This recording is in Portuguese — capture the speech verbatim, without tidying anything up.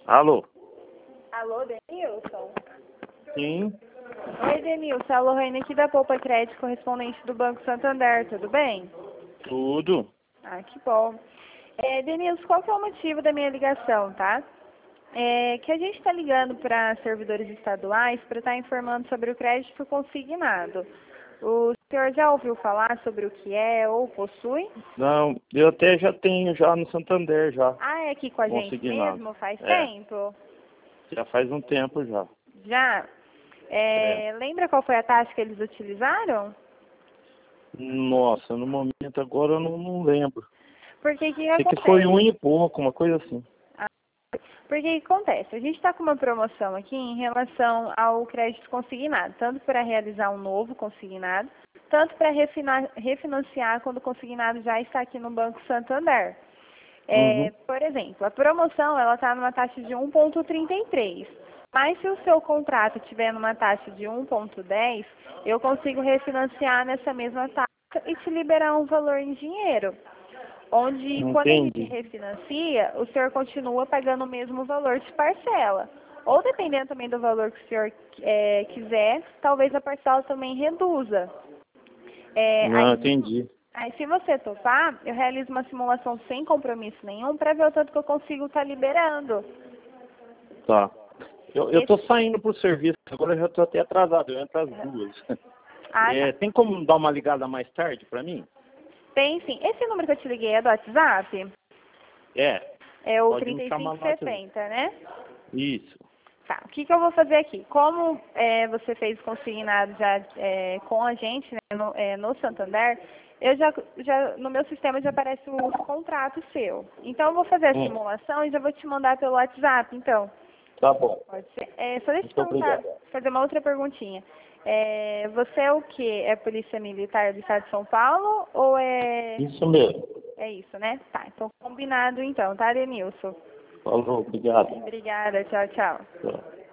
Alô? Alô, Denilson? Sim, Oi, Denilson. A Lorraine aqui da Poupa Crédito, correspondente do Banco Santander, tudo bem? tudo. Ah, que bom. É, Denilson, qual que é o motivo da minha ligação, tá? É que a gente está ligando para servidores estaduais para estar informando sobre o crédito consignado. O senhor já ouviu falar sobre o que é ou possui? Não, eu até já tenho já no Santander já, Ah, é aqui com a gente consignado. mesmo? Faz É, tempo? já faz um tempo já. Já? É. É, lembra qual foi a taxa que eles utilizaram? Nossa, no momento agora eu não, não lembro. Porque o que Sei que foi acontece? um e pouco, uma coisa assim. Ah, porque o que acontece? A gente está com uma promoção aqui em relação ao crédito consignado, tanto para realizar um novo consignado, tanto para refinanciar quando o consignado já está aqui no Banco Santander. É, Uhum. por exemplo, a promoção ela está numa taxa de um vírgula trinta e três, mas se o seu contrato tiver numa taxa de um vírgula dez, eu consigo refinanciar nessa mesma taxa e te liberar um valor em dinheiro. Onde, quando a gente Entendi. refinancia, o senhor continua pagando o mesmo valor de parcela. Ou, dependendo também do valor que o senhor é, quiser, talvez a parcela também reduza. É, Não, aí, entendi. aí, se você topar, eu realizo uma simulação sem compromisso nenhum para ver o tanto que eu consigo estar liberando. Tá. Eu, eu Esse, tô saindo pro serviço, agora eu já tô até atrasado, eu entro às duas. ah, tá. É, tem como dar uma ligada mais tarde pra mim? Tem sim. Esse número que eu te liguei é do WhatsApp? É, É o pode me trinta e chamar cinco no WhatsApp. setenta, né? Isso. Tá, o que, que eu vou fazer aqui? Como é, você fez consignado já é, com a gente, né, no, é, no Santander, eu já, já, no meu sistema já aparece o contrato seu. Então, eu vou fazer a Hum, simulação e já vou te mandar pelo WhatsApp, então. tá bom. Pode ser. É, só deixa eu te Muito perguntar, obrigado. fazer uma outra perguntinha. É, você é o quê? É Polícia Militar do Estado de São Paulo ou é... Isso mesmo. É isso, né? Tá, então combinado então, tá, Denilson? Falou, obrigado. Obrigada, tchau, tchau. Tchau.